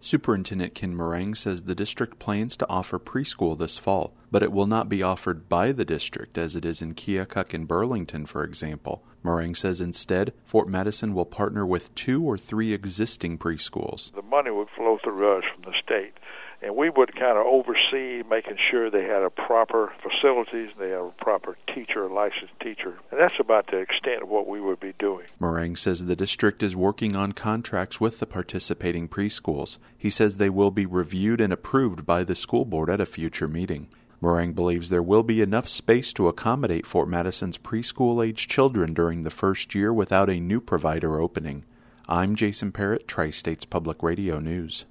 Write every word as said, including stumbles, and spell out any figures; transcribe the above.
Superintendent Ken Meringue says the district plans to offer preschool this fall, but it will not be offered by the district as it is in Keokuk and Burlington, for example. Meringue says instead, Fort Madison will partner with two or three existing preschools. The money would flow through us from the state, and we would kind of oversee making sure they had a proper facilities, they have a proper teacher, a licensed teacher, and that's about the extent of what we would be doing. Meringue says the district is working on contracts with the participating preschools. He says they will be reviewed and approved by the school board at a future meeting. Meringue believes there will be enough space to accommodate Fort Madison's preschool-age children during the first year without a new provider opening. I'm Jason Parrott, Tri-States Public Radio News.